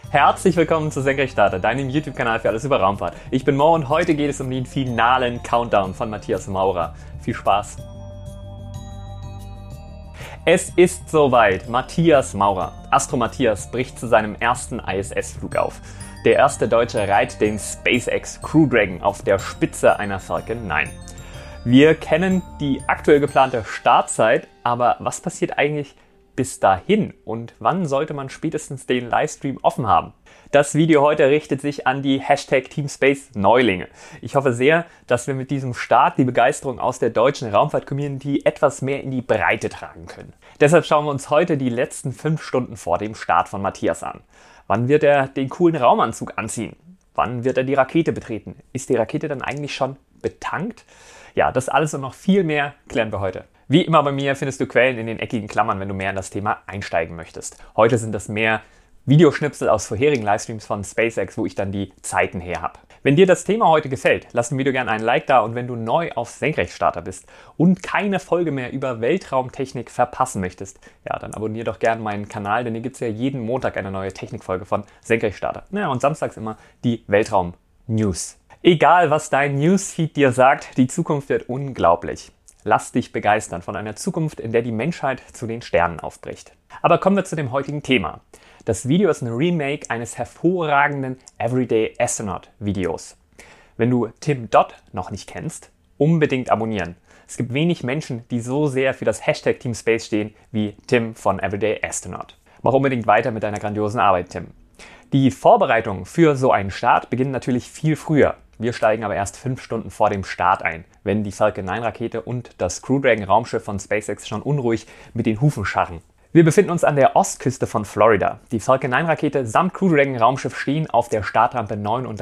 Herzlich willkommen zu Senkrechtstarter, deinem YouTube-Kanal für alles über Raumfahrt. Ich bin Mo und heute geht es um den finalen Countdown von Matthias Maurer. Viel Spaß! Es ist soweit. Matthias Maurer, Astro Matthias, bricht zu seinem ersten ISS-Flug auf. Der erste Deutsche reiht den SpaceX Crew Dragon auf der Spitze einer Falcon 9. Wir kennen die aktuell geplante Startzeit, aber was passiert eigentlich bis dahin und wann sollte man spätestens den Livestream offen haben? Das Video heute richtet sich an die #TeamSpace-Neulinge. Ich hoffe sehr, dass wir mit diesem Start die Begeisterung aus der deutschen Raumfahrt-Community etwas mehr in die Breite tragen können. Deshalb schauen wir uns heute die letzten 5 Stunden vor dem Start von Matthias an. Wann wird er den coolen Raumanzug anziehen? Wann wird er die Rakete betreten? Ist die Rakete dann eigentlich schon betankt? Ja, das alles und noch viel mehr klären wir heute. Wie immer bei mir findest du Quellen in den eckigen Klammern, wenn du mehr in das Thema einsteigen möchtest. Heute sind das mehr Videoschnipsel aus vorherigen Livestreams von SpaceX, wo ich dann die Zeiten her habe. Wenn dir das Thema heute gefällt, lass dem Video gerne einen Like da und wenn du neu auf Senkrechtstarter bist und keine Folge mehr über Weltraumtechnik verpassen möchtest, ja, dann abonniere doch gerne meinen Kanal, denn hier gibt es ja jeden Montag eine neue Technikfolge von Senkrechtstarter. Ja, und samstags immer die Weltraum-News. Egal, was dein Newsfeed dir sagt, die Zukunft wird unglaublich. Lass dich begeistern von einer Zukunft, in der die Menschheit zu den Sternen aufbricht. Aber kommen wir zu dem heutigen Thema. Das Video ist ein Remake eines hervorragenden Everyday Astronaut Videos. Wenn du Tim Dodd noch nicht kennst, unbedingt abonnieren. Es gibt wenig Menschen, die so sehr für das #TeamSpace stehen wie Tim von Everyday Astronaut. Mach unbedingt weiter mit deiner grandiosen Arbeit, Tim. Die Vorbereitungen für so einen Start beginnen natürlich viel früher. Wir steigen aber erst 5 Stunden vor dem Start ein, wenn die Falcon 9 Rakete und das Crew Dragon Raumschiff von SpaceX schon unruhig mit den Hufen scharren. Wir befinden uns an der Ostküste von Florida. Die Falcon 9 Rakete samt Crew Dragon Raumschiff stehen auf der Startrampe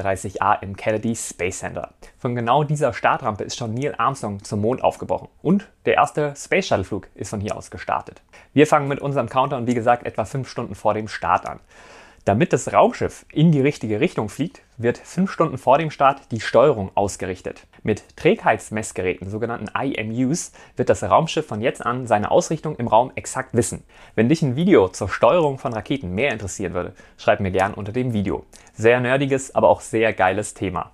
39A im Kennedy Space Center. Von genau dieser Startrampe ist schon Neil Armstrong zum Mond aufgebrochen und der erste Space Shuttle Flug ist von hier aus gestartet. Wir fangen mit unserem Countdown, wie gesagt, etwa 5 Stunden vor dem Start an. Damit das Raumschiff in die richtige Richtung fliegt, wird 5 Stunden vor dem Start die Steuerung ausgerichtet. Mit Trägheitsmessgeräten, sogenannten IMUs, wird das Raumschiff von jetzt an seine Ausrichtung im Raum exakt wissen. Wenn dich ein Video zur Steuerung von Raketen mehr interessieren würde, schreib mir gern unter dem Video. Sehr nerdiges, aber auch sehr geiles Thema.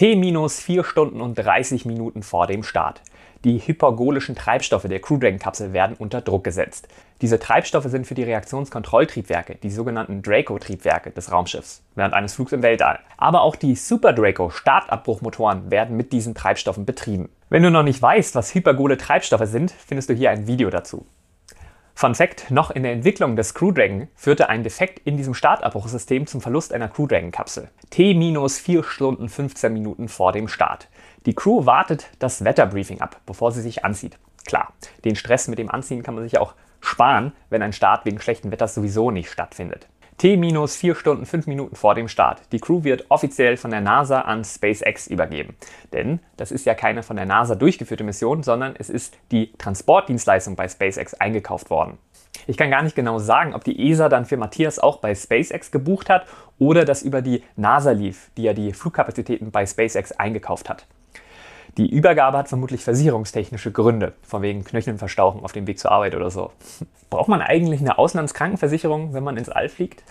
T-4 Stunden und 30 Minuten vor dem Start. Die hypergolischen Treibstoffe der Crew Dragon Kapsel werden unter Druck gesetzt. Diese Treibstoffe sind für die Reaktionskontrolltriebwerke, die sogenannten Draco-Triebwerke des Raumschiffs, während eines Flugs im Weltall. Aber auch die Super Draco Startabbruchmotoren werden mit diesen Treibstoffen betrieben. Wenn du noch nicht weißt, was hypergole Treibstoffe sind, findest du hier ein Video dazu. Fun Fact: Noch in der Entwicklung des Crew Dragon führte ein Defekt in diesem Startabbruchsystem zum Verlust einer Crew Dragon Kapsel. T-4 Stunden 15 Minuten vor dem Start. Die Crew wartet das Wetterbriefing ab, bevor sie sich anzieht. Klar, den Stress mit dem Anziehen kann man sich auch sparen, wenn ein Start wegen schlechten Wetters sowieso nicht stattfindet. T-4 Stunden 5 Minuten vor dem Start. Die Crew wird offiziell von der NASA an SpaceX übergeben. Denn das ist ja keine von der NASA durchgeführte Mission, sondern es ist die Transportdienstleistung bei SpaceX eingekauft worden. Ich kann gar nicht genau sagen, ob die ESA dann für Matthias auch bei SpaceX gebucht hat oder das über die NASA lief, die ja die Flugkapazitäten bei SpaceX eingekauft hat. Die Übergabe hat vermutlich versicherungstechnische Gründe, von wegen Knöcheln verstauchen auf dem Weg zur Arbeit oder so. Braucht man eigentlich eine Auslandskrankenversicherung, wenn man ins All fliegt?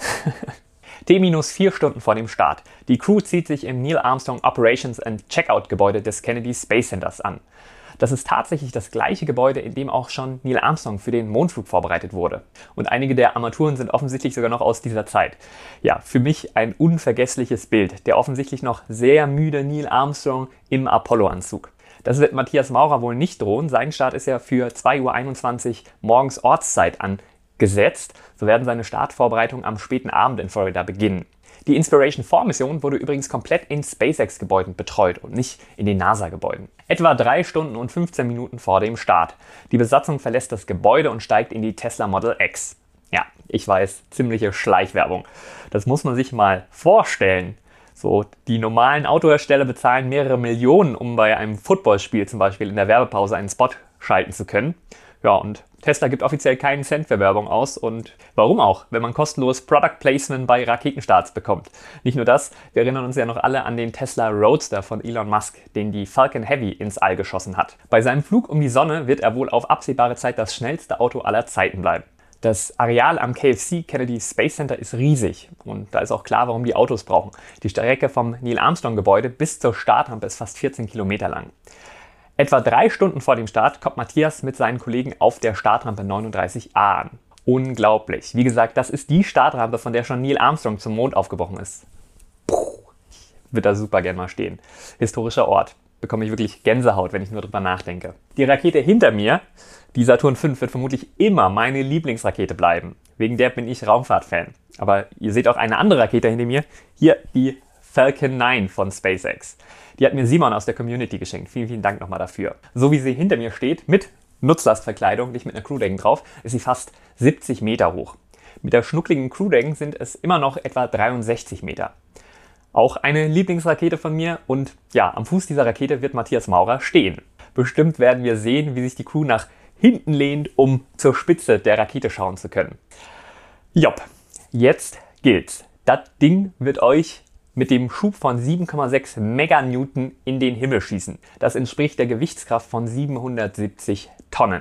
T-4 Stunden vor dem Start. Die Crew zieht sich im Neil Armstrong Operations and Checkout Gebäude des Kennedy Space Centers an. Das ist tatsächlich das gleiche Gebäude, in dem auch schon Neil Armstrong für den Mondflug vorbereitet wurde. Und einige der Armaturen sind offensichtlich sogar noch aus dieser Zeit. Ja, für mich ein unvergessliches Bild. Der offensichtlich noch sehr müde Neil Armstrong im Apollo-Anzug. Das wird Matthias Maurer wohl nicht drohen. Sein Start ist ja für 2:21 Uhr morgens Ortszeit angesetzt. So werden seine Startvorbereitungen am späten Abend in Florida beginnen. Die Inspiration4-Mission wurde übrigens komplett in SpaceX-Gebäuden betreut und nicht in den NASA-Gebäuden. Etwa 3 Stunden und 15 Minuten vor dem Start. Die Besatzung verlässt das Gebäude und steigt in die Tesla Model X. Ja, ich weiß, ziemliche Schleichwerbung. Das muss man sich mal vorstellen. So, die normalen Autohersteller bezahlen mehrere Millionen, um bei einem Footballspiel zum Beispiel in der Werbepause einen Spot schalten zu können. Ja, und Tesla gibt offiziell keinen Cent für Werbung aus und warum auch, wenn man kostenlos Product Placement bei Raketenstarts bekommt. Nicht nur das, wir erinnern uns ja noch alle an den Tesla Roadster von Elon Musk, den die Falcon Heavy ins All geschossen hat. Bei seinem Flug um die Sonne wird er wohl auf absehbare Zeit das schnellste Auto aller Zeiten bleiben. Das Areal am KFC Kennedy Space Center ist riesig und da ist auch klar, warum die Autos brauchen. Die Strecke vom Neil Armstrong Gebäude bis zur Startrampe ist fast 14 Kilometer lang. Etwa 3 Stunden vor dem Start kommt Matthias mit seinen Kollegen auf der Startrampe 39A an. Unglaublich. Wie gesagt, das ist die Startrampe, von der schon Neil Armstrong zum Mond aufgebrochen ist. Ich würde da super gern mal stehen. Historischer Ort. Bekomme ich wirklich Gänsehaut, wenn ich nur drüber nachdenke. Die Rakete hinter mir, die Saturn V, wird vermutlich immer meine Lieblingsrakete bleiben. Wegen der bin ich Raumfahrt-Fan. Aber ihr seht auch eine andere Rakete hinter mir. Hier die Falcon 9 von SpaceX. Die hat mir Simon aus der Community geschenkt. Vielen, vielen Dank nochmal dafür. So wie sie hinter mir steht, mit Nutzlastverkleidung, nicht mit einer Crew Dragon drauf, ist sie fast 70 Meter hoch. Mit der schnuckligen Crew Dragon sind es immer noch etwa 63 Meter. Auch eine Lieblingsrakete von mir und ja, am Fuß dieser Rakete wird Matthias Maurer stehen. Bestimmt werden wir sehen, wie sich die Crew nach hinten lehnt, um zur Spitze der Rakete schauen zu können. Jopp, jetzt gilt's. Das Ding wird euch mit dem Schub von 7,6 Meganewton in den Himmel schießen. Das entspricht der Gewichtskraft von 770 Tonnen.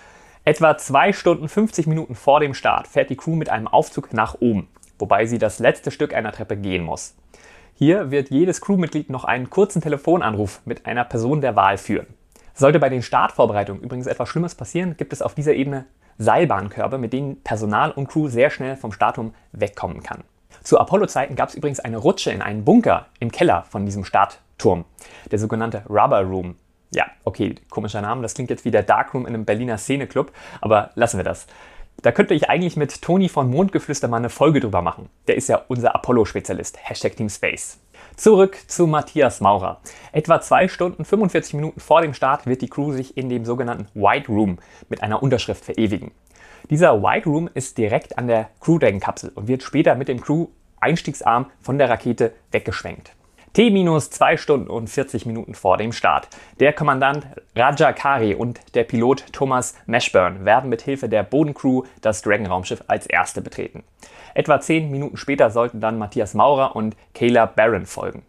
Etwa 2 Stunden 50 Minuten vor dem Start fährt die Crew mit einem Aufzug nach oben, wobei sie das letzte Stück einer Treppe gehen muss. Hier wird jedes Crewmitglied noch einen kurzen Telefonanruf mit einer Person der Wahl führen. Sollte bei den Startvorbereitungen übrigens etwas Schlimmes passieren, gibt es auf dieser Ebene Seilbahnkörbe, mit denen Personal und Crew sehr schnell vom Startturm wegkommen kann. Zu Apollo-Zeiten gab es übrigens eine Rutsche in einen Bunker im Keller von diesem Startturm, der sogenannte Rubber Room. Ja, okay, komischer Name, das klingt jetzt wie der Darkroom in einem Berliner Szeneclub, aber lassen wir das. Da könnte ich eigentlich mit Toni von Mondgeflüster mal eine Folge drüber machen. Der ist ja unser Apollo-Spezialist, #TeamSpace. Zurück zu Matthias Maurer. Etwa 2 Stunden 45 Minuten vor dem Start wird die Crew sich in dem sogenannten White Room mit einer Unterschrift verewigen. Dieser White Room ist direkt an der Crew Dragon Kapsel und wird später mit dem Crew-Einstiegsarm von der Rakete weggeschwenkt. T-2 Stunden und 40 Minuten vor dem Start. Der Kommandant Raja Kari und der Pilot Thomas Mashburn werden mit Hilfe der Bodencrew das Dragon-Raumschiff als erste betreten. Etwa 10 Minuten später sollten dann Matthias Maurer und Kayla Barron folgen.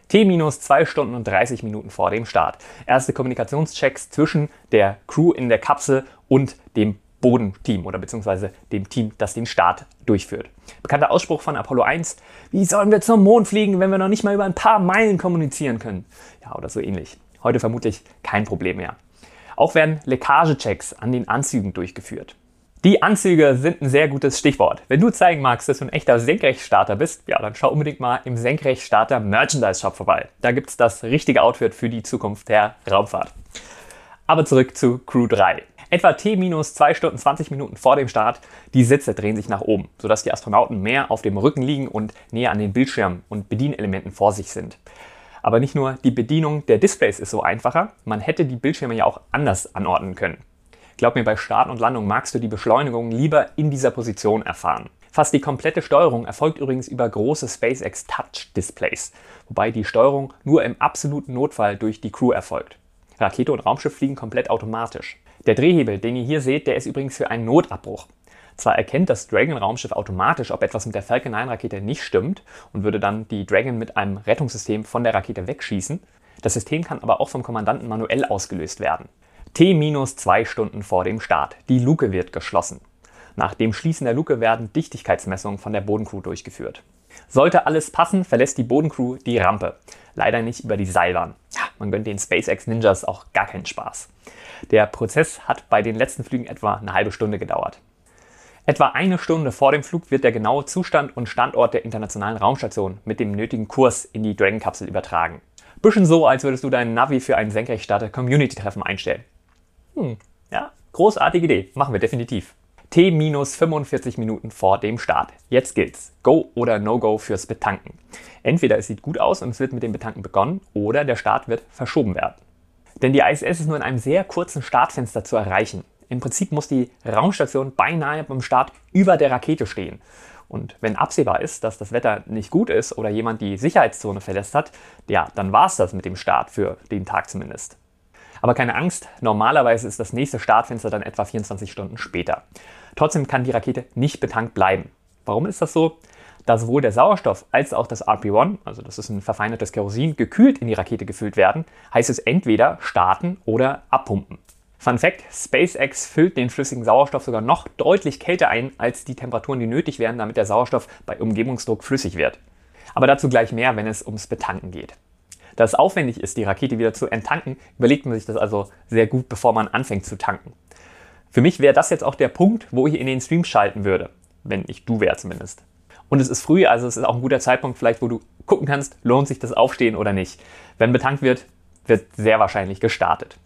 T-2 Stunden und 30 Minuten vor dem Start. Erste Kommunikationschecks zwischen der Crew in der Kapsel und dem Bodenteam oder beziehungsweise dem Team, das den Start durchführt. Bekannter Ausspruch von Apollo 1: Wie sollen wir zum Mond fliegen, wenn wir noch nicht mal über ein paar Meilen kommunizieren können? Ja, oder so ähnlich. Heute vermutlich kein Problem mehr. Auch werden Leckagechecks an den Anzügen durchgeführt. Die Anzüge sind ein sehr gutes Stichwort. Wenn du zeigen magst, dass du ein echter Senkrechtstarter bist, ja, dann schau unbedingt mal im Senkrechtstarter Merchandise Shop vorbei. Da gibt es das richtige Outfit für die Zukunft der Raumfahrt. Aber zurück zu Crew 3. Etwa T-2 Stunden 20 Minuten vor dem Start, die Sitze drehen sich nach oben, sodass die Astronauten mehr auf dem Rücken liegen und näher an den Bildschirmen und Bedienelementen vor sich sind. Aber nicht nur die Bedienung der Displays ist so einfacher, man hätte die Bildschirme ja auch anders anordnen können. Glaub mir, bei Start und Landung magst du die Beschleunigung lieber in dieser Position erfahren. Fast die komplette Steuerung erfolgt übrigens über große SpaceX Touch Displays, wobei die Steuerung nur im absoluten Notfall durch die Crew erfolgt. Rakete und Raumschiff fliegen komplett automatisch. Der Drehhebel, den ihr hier seht, der ist übrigens für einen Notabbruch. Zwar erkennt das Dragon-Raumschiff automatisch, ob etwas mit der Falcon 9 Rakete nicht stimmt und würde dann die Dragon mit einem Rettungssystem von der Rakete wegschießen. Das System kann aber auch vom Kommandanten manuell ausgelöst werden. T-2 Stunden vor dem Start. Die Luke wird geschlossen. Nach dem Schließen der Luke werden Dichtigkeitsmessungen von der Bodencrew durchgeführt. Sollte alles passen, verlässt die Bodencrew die Rampe. Leider nicht über die Seilbahn. Ja, man gönnt den SpaceX Ninjas auch gar keinen Spaß. Der Prozess hat bei den letzten Flügen etwa eine halbe Stunde gedauert. Etwa 1 Stunde vor dem Flug wird der genaue Zustand und Standort der internationalen Raumstation mit dem nötigen Kurs in die Dragon-Kapsel übertragen. Bisschen so, als würdest du deinen Navi für ein Senkrechtstarter-Community-Treffen einstellen. Ja, großartige Idee. Machen wir definitiv. T-45 Minuten vor dem Start. Jetzt gilt's. Go oder No-Go fürs Betanken. Entweder es sieht gut aus und es wird mit dem Betanken begonnen oder der Start wird verschoben werden. Denn die ISS ist nur in einem sehr kurzen Startfenster zu erreichen. Im Prinzip muss die Raumstation beinahe beim Start über der Rakete stehen. Und wenn absehbar ist, dass das Wetter nicht gut ist oder jemand die Sicherheitszone verlässt hat, ja, dann war es das mit dem Start für den Tag zumindest. Aber keine Angst, normalerweise ist das nächste Startfenster dann etwa 24 Stunden später. Trotzdem kann die Rakete nicht betankt bleiben. Warum ist das so? Da sowohl der Sauerstoff als auch das RP-1, also das ist ein verfeinertes Kerosin, gekühlt in die Rakete gefüllt werden, heißt es entweder starten oder abpumpen. Fun Fact: SpaceX füllt den flüssigen Sauerstoff sogar noch deutlich kälter ein, als die Temperaturen, die nötig wären, damit der Sauerstoff bei Umgebungsdruck flüssig wird. Aber dazu gleich mehr, wenn es ums Betanken geht. Da es aufwendig ist, die Rakete wieder zu enttanken, überlegt man sich das also sehr gut, bevor man anfängt zu tanken. Für mich wäre das jetzt auch der Punkt, wo ich in den Stream schalten würde, wenn ich du wäre zumindest. Und es ist früh, also es ist auch ein guter Zeitpunkt vielleicht, wo du gucken kannst, lohnt sich das Aufstehen oder nicht. Wenn betankt wird, wird sehr wahrscheinlich gestartet.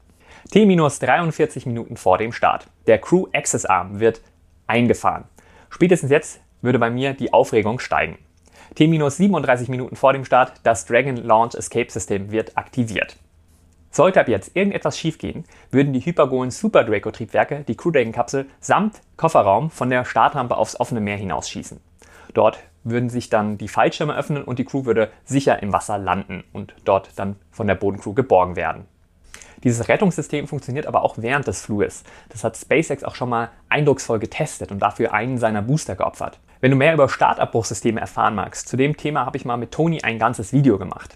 T-43 Minuten vor dem Start. Der Crew Access Arm wird eingefahren. Spätestens jetzt würde bei mir die Aufregung steigen. T-37 Minuten vor dem Start, das Dragon Launch Escape System wird aktiviert. Sollte ab jetzt irgendetwas schiefgehen, würden die Hypergonen Super Draco Triebwerke die Crew Dragon Kapsel samt Kofferraum von der Startrampe aufs offene Meer hinausschießen. Dort würden sich dann die Fallschirme öffnen und die Crew würde sicher im Wasser landen und dort dann von der Bodencrew geborgen werden. Dieses Rettungssystem funktioniert aber auch während des Fluges. Das hat SpaceX auch schon mal eindrucksvoll getestet und dafür einen seiner Booster geopfert. Wenn du mehr über Startabbruchsysteme erfahren magst, zu dem Thema habe ich mal mit Toni ein ganzes Video gemacht.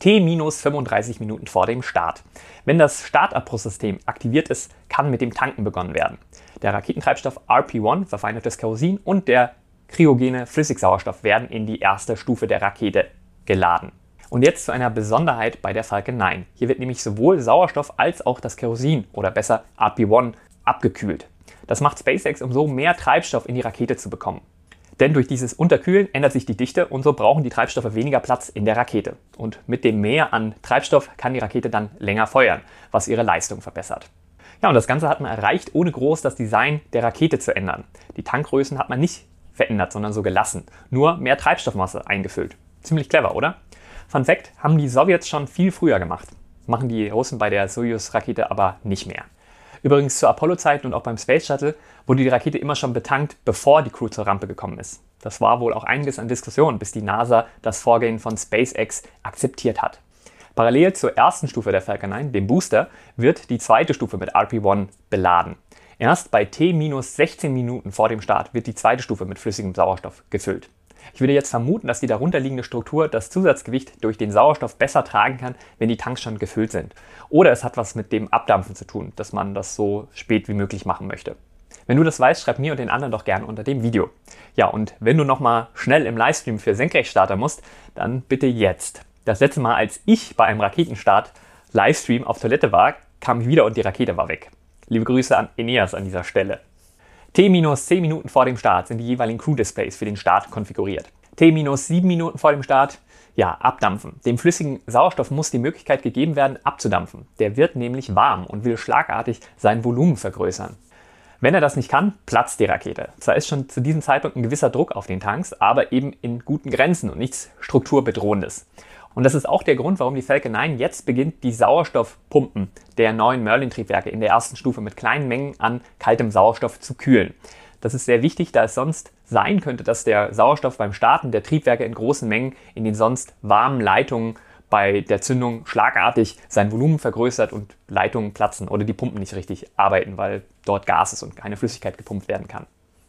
T-35 Minuten vor dem Start. Wenn das Startabbruchsystem aktiviert ist, kann mit dem Tanken begonnen werden. Der Raketentreibstoff RP-1, verfeinertes Kerosin, und der kryogene Flüssigsauerstoff werden in die erste Stufe der Rakete geladen. Und jetzt zu einer Besonderheit bei der Falcon 9. Hier wird nämlich sowohl Sauerstoff als auch das Kerosin, oder besser RP-1, abgekühlt. Das macht SpaceX, um so mehr Treibstoff in die Rakete zu bekommen. Denn durch dieses Unterkühlen ändert sich die Dichte und so brauchen die Treibstoffe weniger Platz in der Rakete. Und mit dem Mehr an Treibstoff kann die Rakete dann länger feuern, was ihre Leistung verbessert. Ja, und das Ganze hat man erreicht, ohne groß das Design der Rakete zu ändern. Die Tankgrößen hat man nicht verändert, sondern so gelassen. Nur mehr Treibstoffmasse eingefüllt. Ziemlich clever, oder? Fun Fact: haben die Sowjets schon viel früher gemacht. Machen die Russen bei der Soyuz-Rakete aber nicht mehr. Übrigens zur Apollo-Zeit und auch beim Space Shuttle wurde die Rakete immer schon betankt, bevor die Crew zur Rampe gekommen ist. Das war wohl auch einiges an Diskussionen, bis die NASA das Vorgehen von SpaceX akzeptiert hat. Parallel zur ersten Stufe der Falcon 9, dem Booster, wird die zweite Stufe mit RP-1 beladen. Erst bei T-16 Minuten vor dem Start wird die zweite Stufe mit flüssigem Sauerstoff gefüllt. Ich würde jetzt vermuten, dass die darunterliegende Struktur das Zusatzgewicht durch den Sauerstoff besser tragen kann, wenn die Tanks schon gefüllt sind. Oder es hat was mit dem Abdampfen zu tun, dass man das so spät wie möglich machen möchte. Wenn du das weißt, schreib mir und den anderen doch gerne unter dem Video. Ja, und wenn du nochmal schnell im Livestream für Senkrechtstarter musst, dann bitte jetzt. Das letzte Mal, als ich bei einem Raketenstart Livestream auf Toilette war, kam ich wieder und die Rakete war weg. Liebe Grüße an Eneas an dieser Stelle. T-10 Minuten vor dem Start sind die jeweiligen Crew-Displays für den Start konfiguriert. T-7 Minuten vor dem Start, ja, abdampfen. Dem flüssigen Sauerstoff muss die Möglichkeit gegeben werden, abzudampfen. Der wird nämlich warm und will schlagartig sein Volumen vergrößern. Wenn er das nicht kann, platzt die Rakete. Zwar ist schon zu diesem Zeitpunkt ein gewisser Druck auf den Tanks, aber eben in guten Grenzen und nichts Strukturbedrohendes. Und das ist auch der Grund, warum die Falcon 9 jetzt beginnt, die Sauerstoffpumpen der neuen Merlin-Triebwerke in der ersten Stufe mit kleinen Mengen an kaltem Sauerstoff zu kühlen. Das ist sehr wichtig, da es sonst sein könnte, dass der Sauerstoff beim Starten der Triebwerke in großen Mengen in den sonst warmen Leitungen bei der Zündung schlagartig sein Volumen vergrößert und Leitungen platzen oder die Pumpen nicht richtig arbeiten, weil dort Gas ist und keine Flüssigkeit gepumpt werden kann.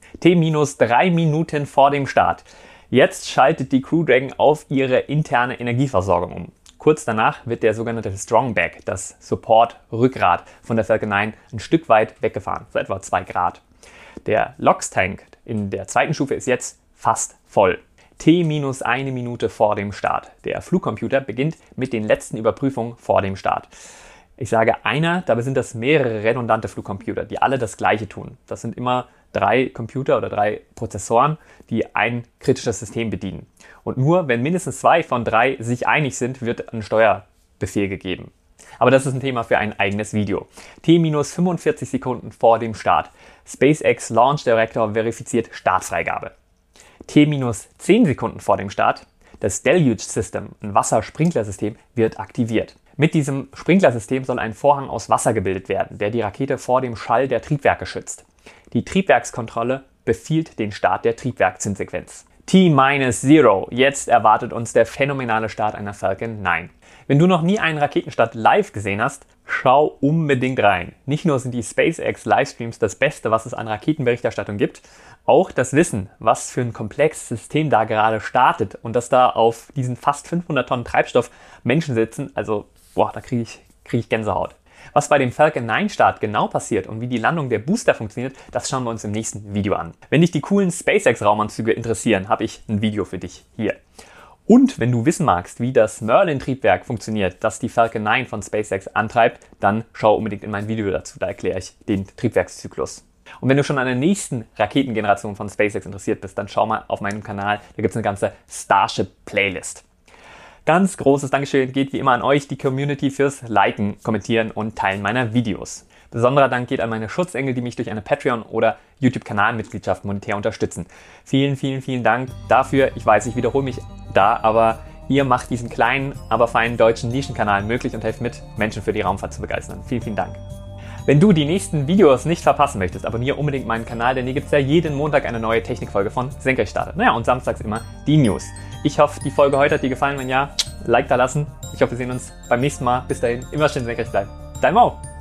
T-3 Minuten vor dem Start. Jetzt schaltet die Crew Dragon auf ihre interne Energieversorgung um. Kurz danach wird der sogenannte Strongback, das Support-Rückgrat von der Falcon 9, ein Stück weit weggefahren, so etwa 2 Grad. Der LOX-Tank in der zweiten Stufe ist jetzt fast voll. T-1 Minute vor dem Start. Der Flugcomputer beginnt mit den letzten Überprüfungen vor dem Start. Ich sage einer, dabei sind das mehrere redundante Flugcomputer, die alle das Gleiche tun. Das sind immer 3 Computer oder 3 Prozessoren, die ein kritisches System bedienen. Und nur wenn mindestens 2 von 3 sich einig sind, wird ein Steuerbefehl gegeben. Aber das ist ein Thema für ein eigenes Video. T-45 Sekunden vor dem Start. SpaceX Launch Director verifiziert Startfreigabe. T-10 Sekunden vor dem Start. Das Deluge System, ein Wassersprinklersystem, wird aktiviert. Mit diesem Sprinklersystem soll ein Vorhang aus Wasser gebildet werden, der die Rakete vor dem Schall der Triebwerke schützt. Die Triebwerkskontrolle befiehlt den Start der Triebwerkszündsequenz. T-0. Jetzt erwartet uns der phänomenale Start einer Falcon 9. Wenn du noch nie einen Raketenstart live gesehen hast, schau unbedingt rein. Nicht nur sind die SpaceX Livestreams das Beste, was es an Raketenberichterstattung gibt, auch das Wissen, was für ein komplexes System da gerade startet und dass da auf diesen fast 500 Tonnen Treibstoff Menschen sitzen, also da kriege ich Gänsehaut. Was bei dem Falcon 9 Start genau passiert und wie die Landung der Booster funktioniert, das schauen wir uns im nächsten Video an. Wenn dich die coolen SpaceX-Raumanzüge interessieren, habe ich ein Video für dich hier. Und wenn du wissen magst, wie das Merlin-Triebwerk funktioniert, das die Falcon 9 von SpaceX antreibt, dann schau unbedingt in mein Video dazu, da erkläre ich den Triebwerkszyklus. Und wenn du schon an der nächsten Raketengeneration von SpaceX interessiert bist, dann schau mal auf meinem Kanal, da gibt es eine ganze Starship-Playlist. Ganz großes Dankeschön geht wie immer an euch, die Community, fürs Liken, Kommentieren und Teilen meiner Videos. Besonderer Dank geht an meine Schutzengel, die mich durch eine Patreon- oder YouTube-Kanalmitgliedschaft monetär unterstützen. Vielen, vielen, vielen Dank dafür. Ich weiß, ich wiederhole mich da, aber ihr macht diesen kleinen, aber feinen deutschen Nischenkanal möglich und helft mit, Menschen für die Raumfahrt zu begeistern. Vielen, vielen Dank. Wenn du die nächsten Videos nicht verpassen möchtest, abonniere unbedingt meinen Kanal, denn hier gibt es ja jeden Montag eine neue Technikfolge von Senkrechtstarter. Naja, und samstags immer die News. Ich hoffe, die Folge heute hat dir gefallen. Wenn ja, Like da lassen. Ich hoffe, wir sehen uns beim nächsten Mal. Bis dahin, immer schön senkrecht bleiben. Dein Mau!